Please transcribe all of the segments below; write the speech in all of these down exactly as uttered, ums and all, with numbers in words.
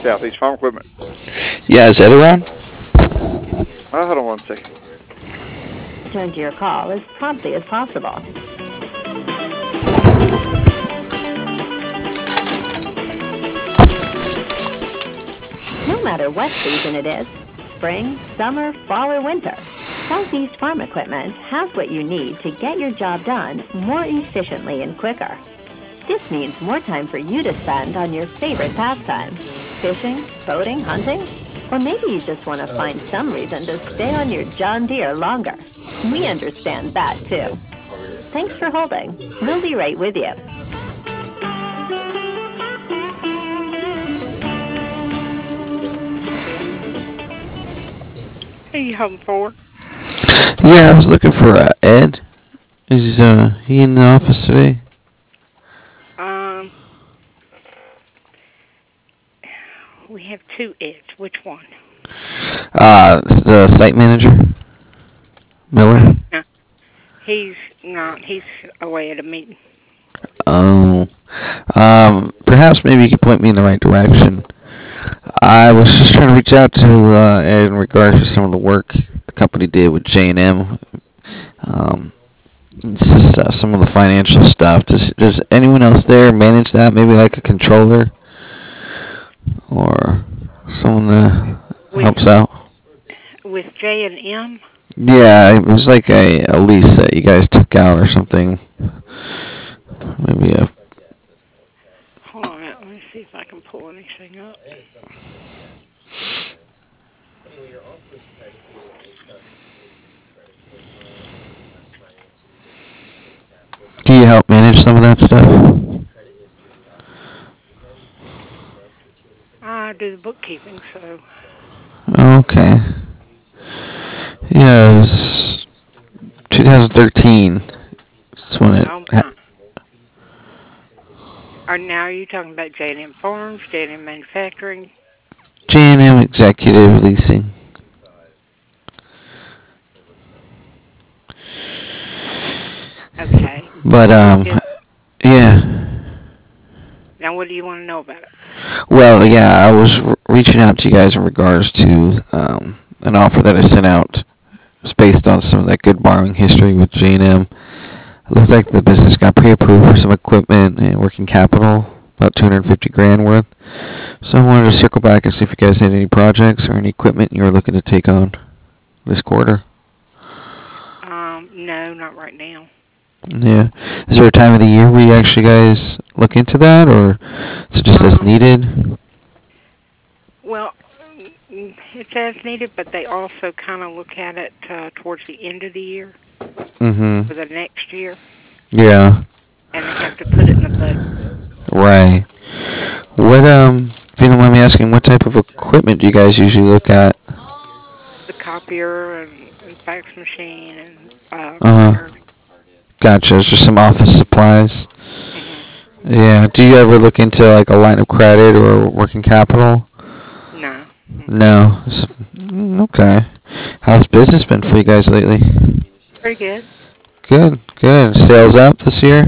Southeast Farm Equipment. Yeah, is Ed around? Uh, hold on one second. Return to your call as promptly as possible. No matter what season it is, spring, summer, fall, or winter, Southeast Farm Equipment has what you need to get your job done more efficiently and quicker. This means more time for you to spend on your favorite pastimes, fishing, boating, hunting, or maybe you just want to find some reason to stay on your John Deere longer. We understand that, too. Thanks for holding. We'll be right with you. Who are you hoping for? Yeah, I was looking for uh, Ed. Is uh, he in the office today? Um, we have two Eds. Which one? Uh, the site manager, Miller. No, he's not. He's away at a meeting. Oh, um, perhaps maybe you could point me in the right direction. I was just trying to reach out to uh, Ed in regards to some of the work the company did with J and M. Um, it's just uh, some of the financial stuff. Does does anyone else there manage that? Maybe like a controller or someone that with, helps out. With J and M. Yeah, it was like a, a lease that you guys took out or something. Maybe a. Hold on, let me see if I can pull anything up. Do you help manage some of that stuff? I do the bookkeeping, so. Okay. Yeah, it was twenty thirteen. That's when it. Oh, Ha- Are now are you talking about J and M Farms, J and M Manufacturing? J and M Executive Leasing. Okay. But um, yeah. Now, what do you want to know about it? Well, yeah, I was re- reaching out to you guys in regards to um, an offer that I sent out. It's based on some of that good borrowing history with J and M. It looked like the business got pre-approved for some equipment and working capital, about two hundred fifty grand worth. So I wanted to circle back and see if you guys had any projects or any equipment you were looking to take on this quarter. Um, no, not right now. Yeah. Is there a time of the year where you actually guys look into that, or is it just um, as needed? Well, it's as needed, but they also kind of look at it uh, towards the end of the year. Mm-hmm. For the next year. Yeah. And they have to put it in the budget. Right. What, um, if you don't mind me asking, what type of equipment do you guys usually look at? The copier and, and fax machine and uh, Uh-huh. Gotcha. It's just some office supplies. Mm-hmm. Yeah. Do you ever look into like a line of credit or working capital? No. No. Okay. How's business been for you guys lately? Pretty good. Good. Good. Sales up this year?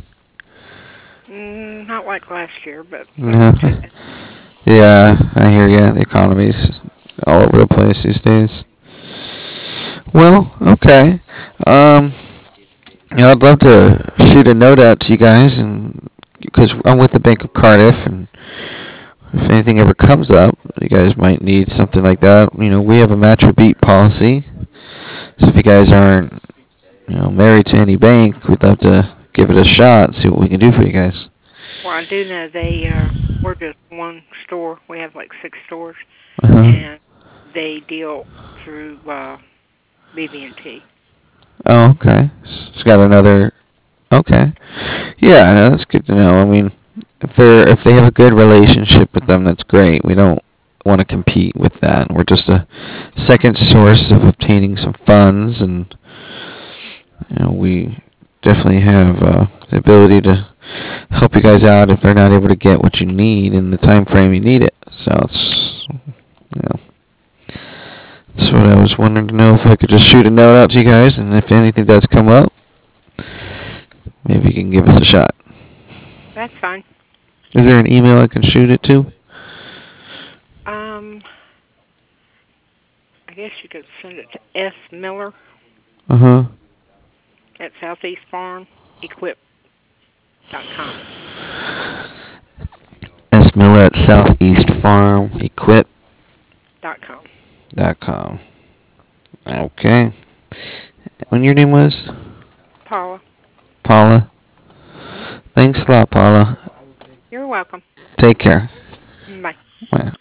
Mm, not like last year, but. No. Yeah, I hear you. The economy's all over the place these days. Well, okay. Um. You know, I'd love to shoot a note out to you guys, and because I'm with the Bank of Cardiff, and if anything ever comes up, you guys might need something like that. You know, we have a match or beat policy, so if you guys aren't, you know, married to any bank, we'd love to give it a shot and see what we can do for you guys. Well, I do know they uh, we're just one store. We have like six stores, Uh-huh. and they deal through uh, B B and T. Oh, okay. It's got another. Okay. Yeah, no, that's good to know. I mean, if they if they have a good relationship with them, that's great. We don't want to compete with that. We're just a second source of obtaining some funds, and you know, we definitely have uh, the ability to help you guys out if they're not able to get what you need in the time frame you need it. So it's, you know. That's what I was wondering to know, if I could just shoot a note out to you guys, and if anything does come up, maybe you can give us a shot. That's fine. Is there an email I can shoot it to? I guess you could send it to S Miller Uh huh. at Southeast Farm Equip dot com. S Miller at Southeast Farm Equip Dot com. dot com. Okay. And your name was? Paula. Paula. Thanks a lot, Paula. You're welcome. Take care. Bye. Bye.